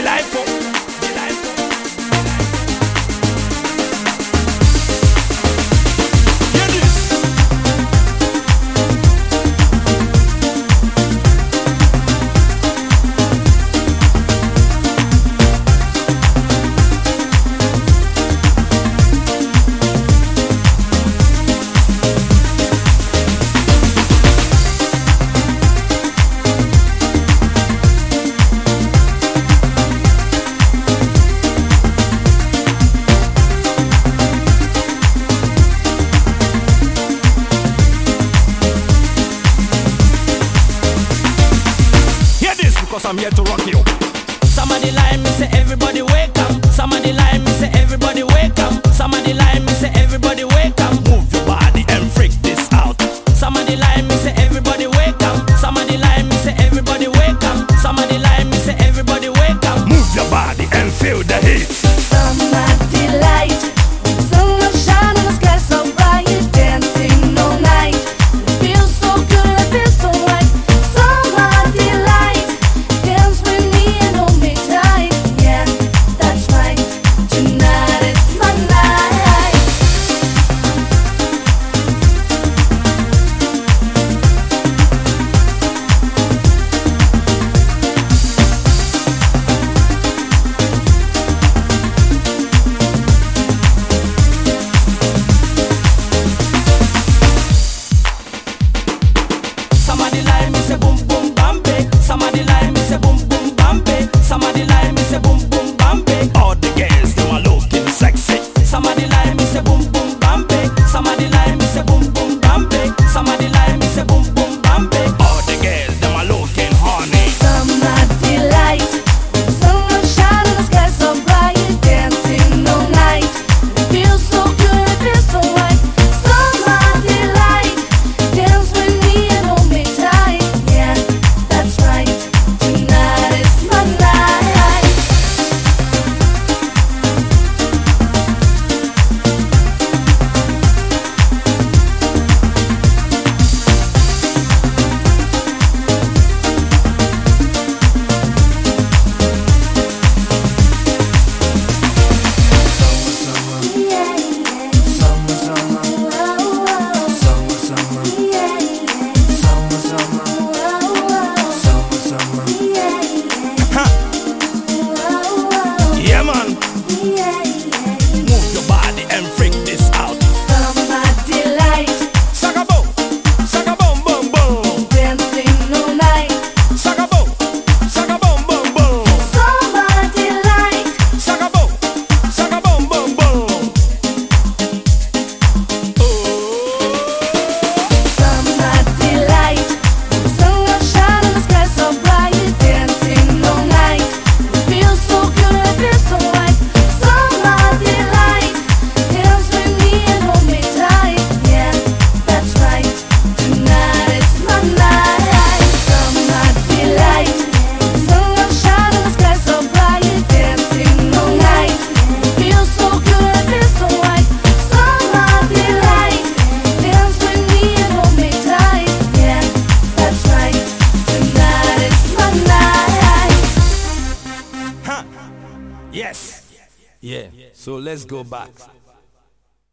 Delightful. Hear this. Cause I'm here to rock you. Somebody line me say everybody wake up. Somebody line me say everybody wake up. Somebody line me say everybody wake up. Move your body and freak this out. Somebody line me say everybody wake up. Somebody line me say everybody wake up. Somebody line me say everybody wake up. Move your body and feel the heat. Summer delight, sun was shining, the sky so bright, dancing all night. It feels so good, it feels so right. Summer delight, dance with me and hold me tight. Yeah, that's right. Tonight is my night. Somebody line me say boom boom bambe. Somebody line me say boom boom bambe. Somebody line me say boom boom bambe. All the girls, them are looking sexy. Somebody line me say boom boom bambe. Somebody line me say boom boom bambe. Somebody line me say boom boom bambe. All the girls, them are looking horny. Summer delight, sun was shining, the sky so bright, dancing all night. It feels so good, it feels so right. Summer delight, dance with me and hold me tight. Yeah, that's right. Tonight is my night. Yeah, yeah. Summer, summer, Whoa, whoa. summer, summer, Yeah, yeah. summer, summer, Whoa, whoa. summer, summer. Yeah, yeah. Ha! Whoa, whoa. Yeah, man. Yeah, yeah. Move your body and freak this out. Summer delight, Saga boom, boom, boom. dancing all night. Saga boom, boom, boom. Summer delight, Saga boom, boom, boom. summer delight. Sun was shining, the sky so bright, dancing all night. It feels so good, it feels so right. Summer delight, dance with me and hold me tight. Yeah, that's right. Tonight is my night. Summer delight. Sun was shining, the sky so bright, dancing all night. It feels so good, it feels so right. Summer delight, dance with me and hold me tight. Yeah, that's right. Tonight is my night. Huh. Yes. Yeah. So let's go back.